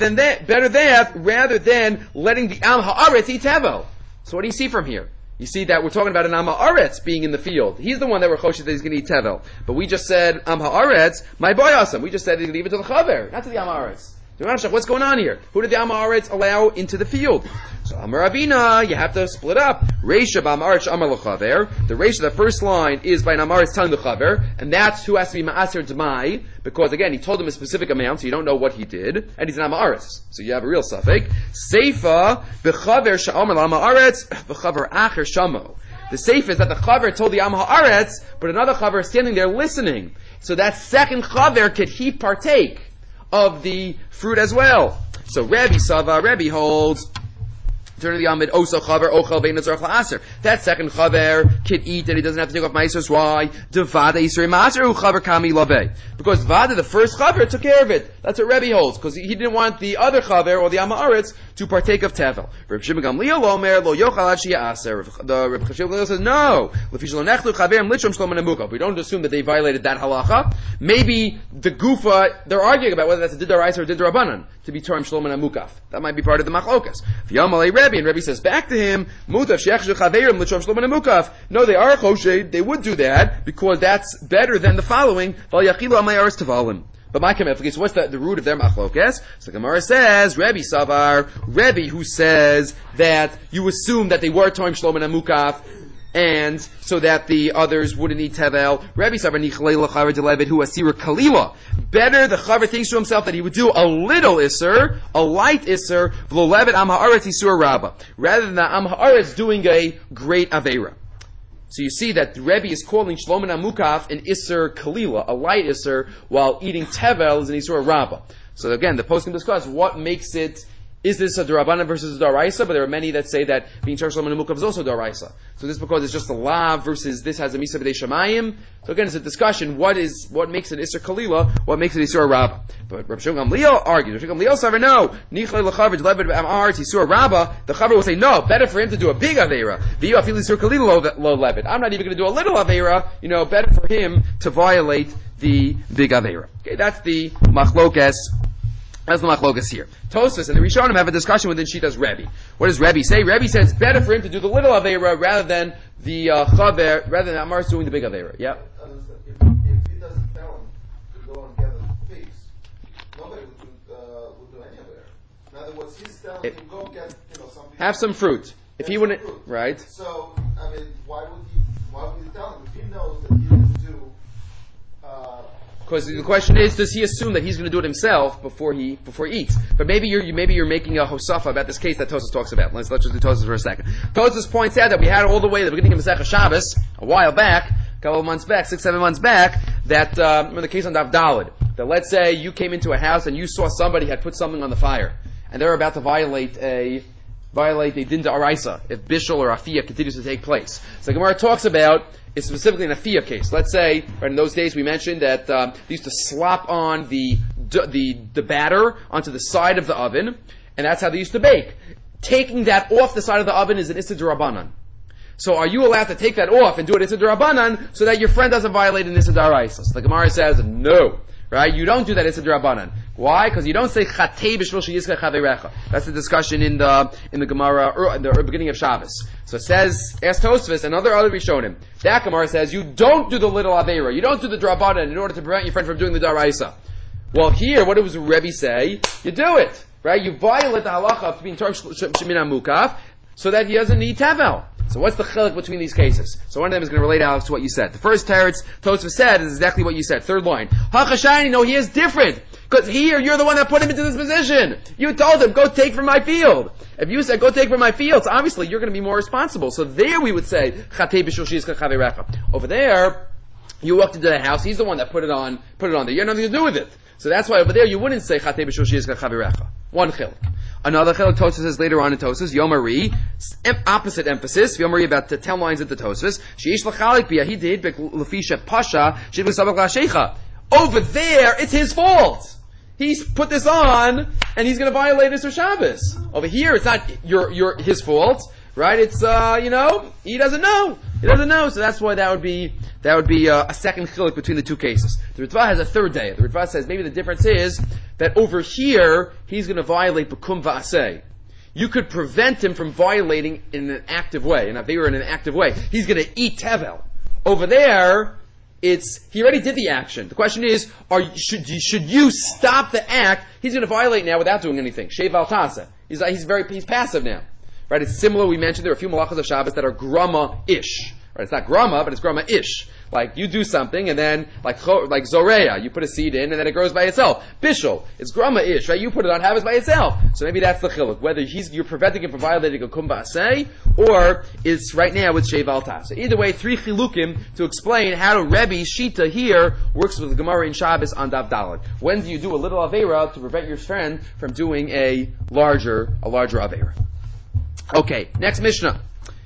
that rather than letting the Am Haaretz eat tevel. So what do you see from here? You see that we're talking about an Am Haaretz being in the field. He's the one that we're choshed that he's going to eat tevel. But we just said Am Haaretz, my boy Asam. We just said he's going to leave it to the chaver, not to the Am Haaretz. What's going on here? Who did the Am Haaretz allow into the field? So Amar Avina, you have to split up. Reisha b'Am Haaretz Amar l'chaver. The Reisha, the first line, is by an Am Haaretz telling the chaver, and that's who has to be Ma'aser D'mai, because again, he told him a specific amount, so you don't know what he did, and he's an Am Haaretz. So you have a real suffix. Seifa b'chaver sha'amar l'Am Haaretz b'chaver acher shamo. The Seifa is that the chaver told the Am Haaretz, but another chaver is standing there listening. So that second chaver could he partake of the fruit as well. So Rebbe holds, turn to the Amid, Osa Chaver, Ochel Bein Nazar Aser. That second Chaver can eat and he doesn't have to take off Ma'asos. Why? Devada Yisrei Maser U Chaver Kami Labe. Because Vada, the first Chaver, took care of it. That's what Rebbe holds, because he didn't want the other Chaver, or the Am Haaretz, to partake of Tevel. Reb Shimon Gamliel Omer, Lo Yochal Ad Shia Aser. The Reb Shimon Gamliel says, no. Lefishal Nechlu Chaverim Litchom Shlom Nemukav. We don't assume that they violated that halacha. Maybe the Gufa, they're arguing about whether that's a Didar Iser or Didar Rabbanan, to be Torm Shlom Nemukaf. That might be part of the Machlokas. V'yamalei Rebbe, and Rebbe says back to him, Mutav She'echshu Chaverim L'Shom Shlom Nemukaf. No, they are Choshed, they would do that, because that's better than the following, Val Yachilu Amay Aris Tavalim. But my comment, so what's the root of their machlokas? So the Gemara says, Rebbe Savar, Rebbe who says that you assume that they were Toim Shlom and Amukaf, and so that the others wouldn't eat tevel. Rebbe Savar Nichalei L'Chaver Delevet Hu Asira Kalila. Better the Chaver thinks to himself that he would do a little Isser, a light Isser, V'lo Levet Am Haaretz Isur Rabba, rather than the Am Haaretz doing a great Aveira. So you see that Rebbe is calling Shlomo Amukaf an Isser Kalila, a light Isser, while eating Tevel is an Isur Rabbah. So again, the post can discuss what makes it, is this a Darabanan versus a Daraisa, but there are many that say that being Shar Shlomo Amukaf is also Daraisa. So this is because it's just a Lav versus this has a Misa B'dei Shamayim. So again, it's a discussion, what makes it Isser Kalila, what makes it Isur Rabbah. But Rav Shimon Gamliel argues, Rav Shimon Gamliel says, no, Nichlei L'Chaver Delevet B'Am Haaretz Isur Rabbah, the Chaver will say, no, better for him to do a big Aveira. V'yu Afil Isur Kalila Lo Levet. I'm not even going to do a little Aveira, better for him to violate the big Aveira. Okay, that's the Machlokas. That's the machlokas here. Tosfos and the Rishonim have a discussion within Shitas Rebbe. What does Rebbe say? Rebbe says it's better for him to do the little Aveira rather than the Chaver, rather than Amar doing the big Aveira. Yeah? If he doesn't tell him to go and get a piece, nobody would do any Aveira. In other words, he's telling him, go get something. Have some fruit. If he wouldn't, right? So, why would he tell him? If he knows that he needs to because the question is, does he assume that he's going to do it himself before he eats? But maybe you're making a hosafa about this case that Tosfos talks about. Let's just do Tosfos for a second. Tosfos points out that we had all the way at the beginning of Masechah Shabbos a while back, a couple of months back, 6-7 months back, that remember the case on Daf Daled, that let's say you came into a house and you saw somebody had put something on the fire, and they're about to violate a violate the din da'araisa if bishul or afiyah continues to take place. So the Gemara talks about it's specifically an afiyah case. Let's say, right, in those days we mentioned that they used to slop on the batter onto the side of the oven, and that's how they used to bake. Taking that off the side of the oven is an issa d'Rabbanan. So are you allowed to take that off and do it issa d'Rabbanan so that your friend doesn't violate an issa d'Araisa? So the Gemara says no. Right? You don't do that issa d'Rabbanan. Why? Because you don't say chatei b'shvil sheyizkach chaverecha. That's the discussion in the Gemara or in the beginning of Shabbos. So it says, ask Tosfos and other Rishonim. That Gemara says you don't do the little avera. You don't do the d'Rabbanan in order to prevent your friend from doing the d'Araisa. Well, here, what does Rebbe say? You do it. Right? You violate the halacha of being Torah Shemina Mukaf so that he doesn't need Tevel. So what's the chilek between these cases? So one of them is going to relate, Alex, to what you said. The first teretz Tosfos said is exactly what you said. Third line. Hachashani, no, he is different. Because here, you're the one that put him into this position. You told him, go take from my field. If you said, go take from my fields, obviously you're going to be more responsible. So there we would say, Chatei b'shul sheyizkach chaverecha. Over there, you walked into the house, he's the one that put it on there. You have nothing to do with it. So that's why over there you wouldn't say Chatei b'shul sheyizkach chaverecha. One chilek. Another chilek Tosfos says later on in Tosfos, Yomari, opposite emphasis, Yomari about 10 lines at the Tosfos, Sheish l'chalik b'yahidid b'lefisha pasha shid v'sabak l'ashecha. Over there, it's his fault. He's put this on, and he's going to violate Isser Shabbos. Over here, it's not his fault, right? It's he doesn't know. He doesn't know. So that's why that would be a second chilek between the two cases. The Ritva has a third day. The Ritva says maybe the difference is that over here he's going to violate B'kum V'aseh. You could prevent him from violating in an active way, in an active way. He's going to eat Tevel. Over there, he already did the action. The question is, should you stop the act? He's going to violate now without doing anything. Sheiv al Taseh. He's passive now. Right? It's similar. We mentioned there are a few malachas of Shabbos that are grama-ish. Right? It's not grama, but it's grama-ish. Like you do something and then like zoreya, you put a seed in and then it grows by itself. Bishul, it's grama-ish, right? You put it on habits by itself. So maybe that's the chiluk. Whether you're preventing him from violating a kum ba'aseh, or it's right now with sheiv al taseh. Either way, 3 chilukim to explain how Rebbe's shita here works with the Gemara in Shabbos on Dav Daled. When do you do a little avera to prevent your friend from doing a larger avera? Okay, next Mishnah.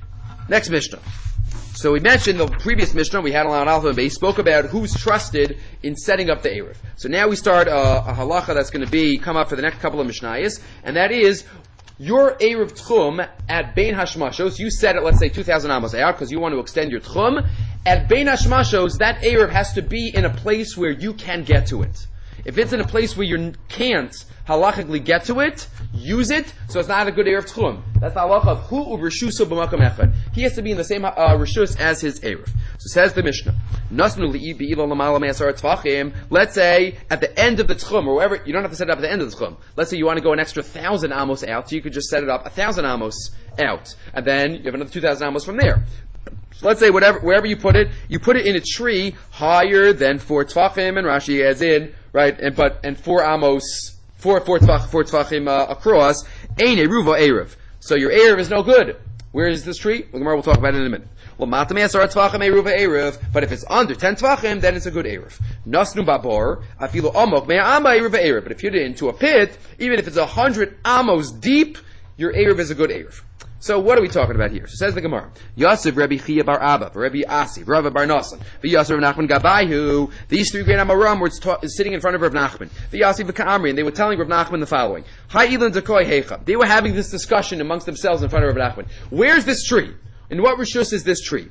So we mentioned the previous Mishnah we had on Alpha and Base spoke about who's trusted in setting up the Erev. So now we start a halacha that's going to come up for the next couple of Mishnayos, and that is your Erev Tchum at Bein Hashmashos. You set it, let's say 2,000 amos out because you want to extend your Tchum. At Bein Hashmashos, that Erev has to be in a place where you can get to it. If it's in a place where you can't halachically get to it, use it, so it's not a good Erev Tchum. That's the halacha of hu u'rishuso b'makom echad. He has to be in the same rishus as his Erev. So says the Mishnah, Nasnu li'i be'ilo l'mala me'asar tzvachim. Let's say at the end of the Tchum, or wherever, you don't have to set it up at the end of the Tchum. Let's say you want to go an extra 1,000 amos out, so you could just set it up 1,000 amos out. And then you have another 2,000 amos from there. So let's say wherever you put it in a tree higher than 4 tzvachim, and Rashi adds in, right, and 4 amos, 4 tzvachim across, ein eruva erev. So your erev is no good. Where is this tree? Well, we'll talk about it in a minute. Well, matam yasar tzvachim eruva erev, but if it's under 10 tzvachim, then it's a good erev. Nasnu babor, afilu amok me'ama eruva erev. But if you hit it into a pit, even if it's 100 amos deep, your erev is a good erev. So what are we talking about here? So says the Gemara, Yosef Rabbi Chia bar Abba, Rabbi Asi, Rava bar Nasan, Yosef Rav Nachman Gabayu. These 3 great Amoram were sitting in front of Rav Nachman. Yosef V'Ka'amri, and they were telling Rav Nachman the following: Hai Ilan Zakoi Hecha. They were having this discussion amongst themselves in front of Rav Nachman. Where's this tree? In what rishus is this tree?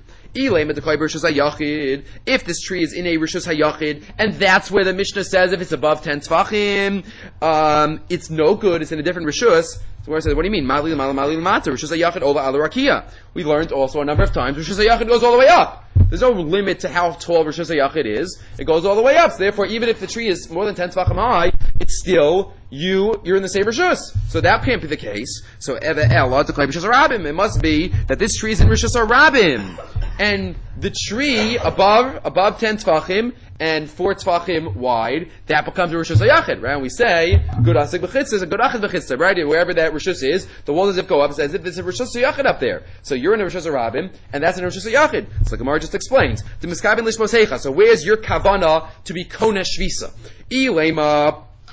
If this tree is in a Rishus HaYachid, and that's where the Mishnah says if it's above 10 Tzvachim, it's no good, it's in a different Rishus. So where it says, what do you mean? Mali Mata, Rishus HaYachid Ola Ala Rakia. We learned also a number of times, Rishus HaYachid goes all the way up. There's no limit to how tall Rishus HaYachid is. It goes all the way up. So therefore, even if the tree is more than 10 Tzvachim high, it's still, you're in the same Rishus. So that can't be the case. So Eva Ella, Declare Rishus HaRabim. It must be that this tree is in Rishus HaRabim. And the tree above 10 Tzvachim and 4 Tzvachim wide, that becomes a Rishus HaYachid, right? And we say, good Asik B'chitza is a good Achid B'chitza, right? And wherever that Rishus is, the wall does go up as if there's a Rishus HaYachid up there. So you're in a Rishus HaRabim, and that's in a Rishus HaYachid. So the Gemara just explains. So where's your Kavana to be Kona Shvisa? Ilema,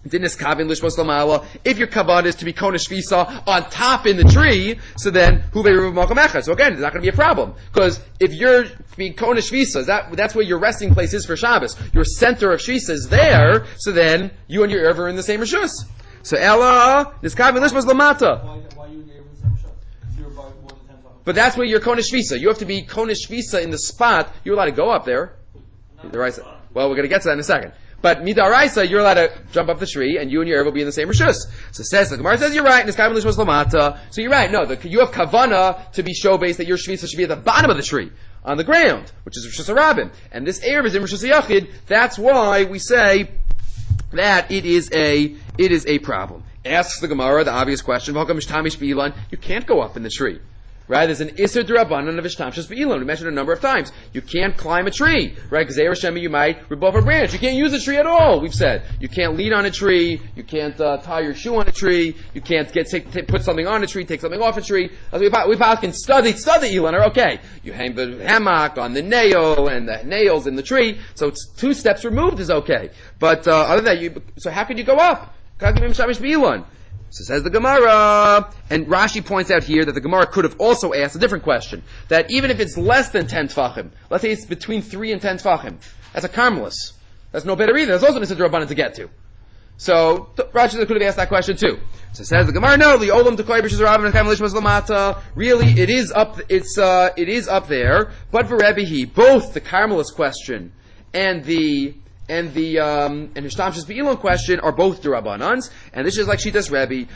If your kavan is to be konesh visa on top in the tree, so then huve ruv makom echad. So again, it's not going to be a problem because if you're being konesh visa, that's where your resting place is for Shabbos. Your center of shisa is there, so then you and your Erev are in the same rishus. So Ella, this kavan lishmas lamata. Why you in the same shot? Because you're about more than 10 times. But that's where you're konesh visa. You have to be konesh visa in the spot. You're allowed to go up there. Well, we're going to get to that in a second. But midaraisa, you're allowed to jump up the tree, and you and your Erev will be in the same rishus. So says the Gemara says you're right. So you're right. No, you have kavana to be show based that your shvisa should be at the bottom of the tree on the ground, which is rishus harabim, and this Erev is in rishus yachid. That's why we say that it is a problem. Asks the Gemara the obvious question: you can't go up in the tree. Right? There's an Isser D'Rabbanan of Ishtamshus Be'ilan. We mentioned a number of times. You can't climb a tree. Right? Because Shemi, you might rip off a branch. You can't use a tree at all, we've said. You can't lean on a tree. You can't tie your shoe on a tree. You can't put something on a tree, take something off a tree. We can study Ilan are okay. You hang the hammock on the nail and the nails in the tree. So it's 2 steps removed is okay. But other than that, so how could you go up? So says the Gemara, and Rashi points out here that the Gemara could have also asked a different question, that even if it's less than 10 tfachim, let's say it's between 3 and 10 tfachim, that's a karmelis. That's no better either. That's also Nisad Rabbanan to get to. So Rashi could have asked that question too. So says the Gemara, no, the olam tekoy b'shus Rav and karmelis lamata. Really, it is up. It is up there. But for Rebbe, both the karmelis question and the Hishtamshus Be'ilan question are both D'Rabbanans, and this is like Shitas Rebbe.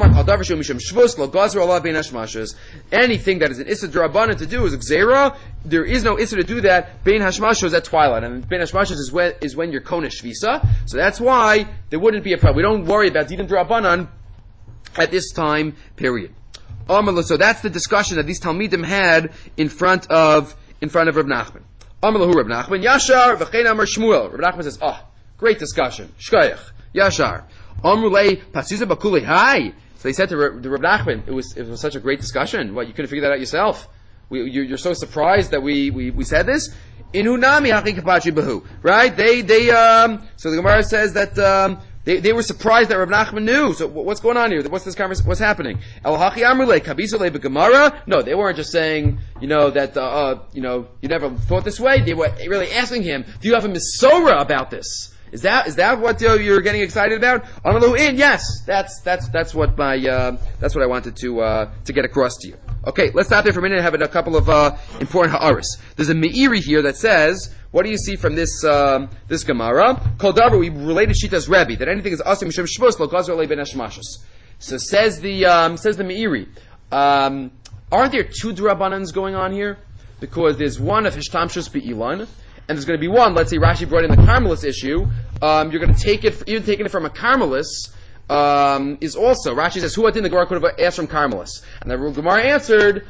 Anything that is an Issa D'Rabbanan to do is Gzeira. There is no Issa to do that. Bein Hashmashos at twilight, and Bein Hashmashos is when you're Konesh Visa. So that's why there wouldn't be a problem. We don't worry about Dinim D'Rabbanan at this time period. So that's the discussion that these Talmidim had in front of Reb Nachman. Amalahu Reb Nachman, Yashar, V'chein Amar Shmuel. Reb Nachman says, great discussion. Shkoyach, Yashar. Amrulei, Pasiza Bakuli, hi. So they said to Reb Nachman, it was such a great discussion. What, you couldn't figure that out yourself? You're so surprised that we said this? Inunami haki kapachi bahu. Right? So the Gemara says that, they were surprised that Reb Nachman knew. So what's going on here? What's this conversation? What's happening? El hachi amrulei kabisole begemara. No, they weren't just saying, that you never thought this way. They were really asking him, do you have a misora about this? Is that what you're getting excited about? Yes, that's what I wanted to get across to you. Okay, let's stop there for a minute and have a couple of important ha'aris. There's a me'iri here that says, what do you see from this Gemara? Kol davar, we related Shitas Rebbe that anything is asim mishum shvus lo gazer le ben hashmashos. So says the me'iri, aren't there 2 D'Rabbanans going on here? Because there's one of Hishtamshus Be'ilan, and there's going to be one, let's say Rashi brought in the Carmelis issue, you're going to take it from a Carmelis, is also, Rashi says, who the Gemara could have asked from Carmelis? And the Gemara answered,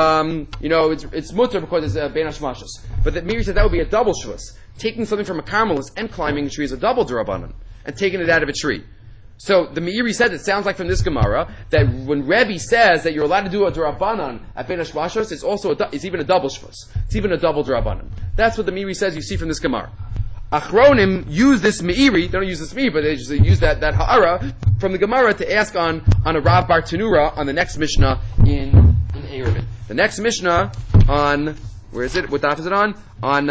it's mutter because it's Ben Hashmashos. But the Meiri said that would be a double shvus. Taking something from a Carmelis and climbing a tree is a double D'Rabbanan, and taking it out of a tree. So the Meiri said it sounds like from this Gemara that when Rebbe says that you're allowed to do a D'Rabbanan at Ben Hashmashos, it's even a double shvus. It's even a double D'Rabbanan. That's what the Meiri says you see from this Gemara. Achronim use this Meiri, they don't use this Meiri, but they just use that ha'ara from the Gemara to ask on a Rav Bar Tanura on the next Mishnah in Eruvin. The next Mishnah on, where is it? What daf is it on? On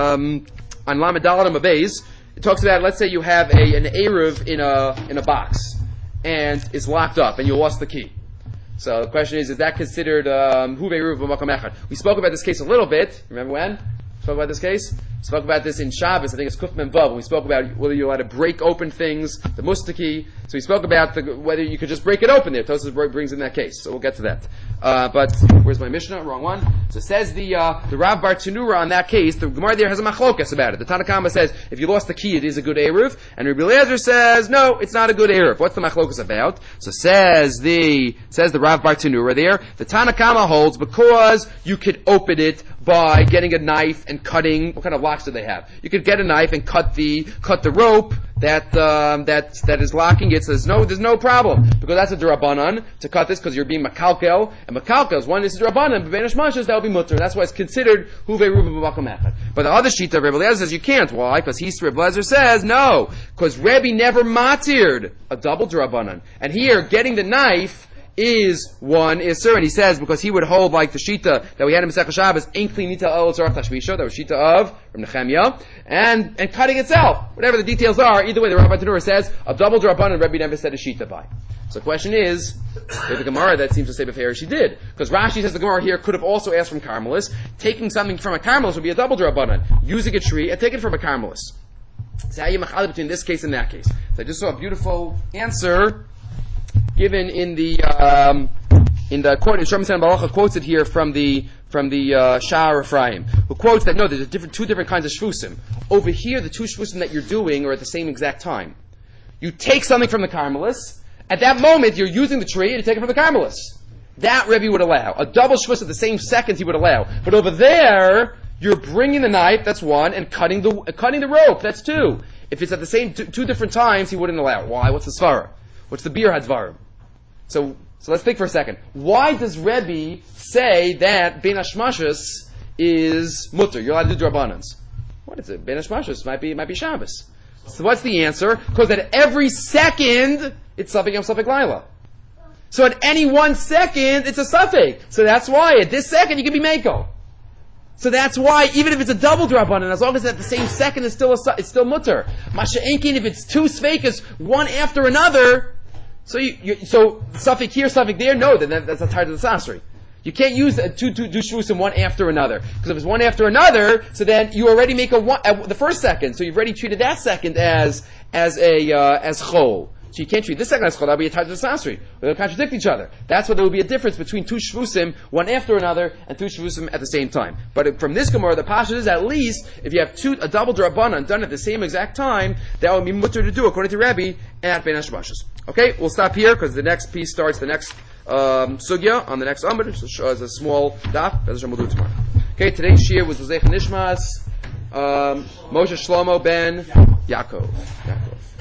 Lamed Daled Amabez. It talks about, let's say you have an Eruv in a box, and it's locked up, and you lost the key. So the question is that considered Huve Eruv B'Makom Echad? We spoke about this case a little bit. Remember when? Spoke about this case? Spoke about this in Shabbos. I think it's Kuf Mem Vav. We spoke about whether you're allowed to break open things, the mustaki. So we spoke about whether you could just break it open there. Tosfos brings in that case. So we'll get to that. But where's my Mishnah? Wrong one. So it says the Rav Bar Tanura on that case, the Gemara there has a machlokas about it. The Tanna Kama says if you lost the key, it is a good Eruv. And Rabbi Eliezer says, no, it's not a good Eruv. What's the machlokas about? So says the Rav Bar Tanura there, the Tanna Kama holds because you could open it by getting a knife and cutting. What kind of locks do they have? You could get a knife and cut the rope that is locking it. So there's no problem, because that's a drabanan to cut this, because you're being makalkel, and makalkel is one is drabanan, but beinish mashas that will be mutter. That's why it's considered huve ruba b'makom echad. But the other shita, Rebbe Eliezer says you can't. Why? Because Rebbe Eliezer says no, because Rebbe never matired a double drabanan, and here getting the knife is one isser, and he says because he would hold like the shita that we had in Masechah Shabbos, ein kli nita el tzarach tashmisha, that was shita of Reb Nechemia, and cutting itself, whatever the details are. Either way, the Rabbi Tanura says a double drabanan, Rebbe never said a shita by. So the question is, with the Gemara that seems to say b'feir she did, because Rashi says the Gemara here could have also asked from Carmelis. Taking something from a Carmelis would be a double drabanan. Using a tree and taking it from a Carmelis. So how you machal between this case and that case? So I just saw a beautiful answer given in the quote, Shlomo Zalman Balacha quotes it here from the Sha'ar Ephraim, who quotes that no, there's two different kinds of shvusim. Over here, the two shvusim that you're doing are at the same exact time. You take something from the Carmelis, at that moment you're using the tree and you take it from the Carmelis. That Rebbe would allow. A double shvus at the same second he would allow. But over there, you're bringing the knife, that's one, and cutting the rope, that's two. If it's at the same two different times, he wouldn't allow it. Why? What's the svara? What's the bir hadvarim? So let's think for a second. Why does Rebbe say that bein hashmashos is mutter? You're allowed to do drabanans. What is it? Bein hashmashos might be Shabbos. So what's the answer? Because at every second it's suffix yom suffix laila. So at any 1 second it's a suffix. So that's why at this second you can be meko. So that's why even if it's a double drabanan, as long as it's at the same second, it's still mutter. Masha enkin, if it's two sveikas one after another. So so suffix here, suffix there, no, then that's a tired of the sasri. You can't use two shvusim one after another, because if it's one after another, so then you already make the first second, so you've already treated that second as chol. So you can't treat this second as chol. That'll be a tired of the sasri. They'll contradict each other. That's why there will be a difference between two shvusim one after another and two shvusim at the same time. But from this Gemara, the pasha is at least if you have a double drabanan done at the same exact time, that would be mutter to do according to Rebbe at bein hashmashos. Okay, we'll stop here because the next piece starts the next sugya on the next amud. It's a small daf. We'll do it tomorrow. Okay, today's shir was L'zeich Nishmas Moshe Shlomo ben Yaakov.